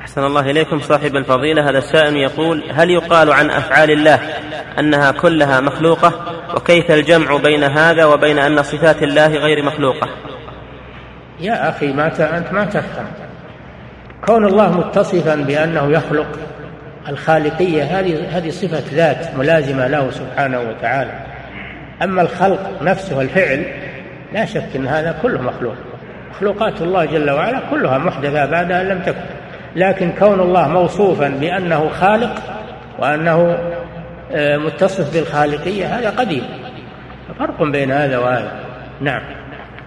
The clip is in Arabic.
أحسن الله إليكم صاحب الفضيلة. هذا السائل يقول: هل يقال عن أفعال الله أنها كلها مخلوقة؟ وكيف الجمع بين هذا وبين أن صفات الله غير مخلوقة؟ يا أخي أنت ما تفهم. كون الله متصفا بأنه يخلق، الخالقية هذه صفة ذات ملازمة له سبحانه وتعالى. أما الخلق نفسه الفعل لا شك أن هذا كله مخلوق. مخلوقات الله جل وعلا كلها محدثة بعد أن لم تكن. لكن كون الله موصوفا بأنه خالق وأنه متصف بالخالقية هذا قديم. فرق بين هذا وهذا. نعم.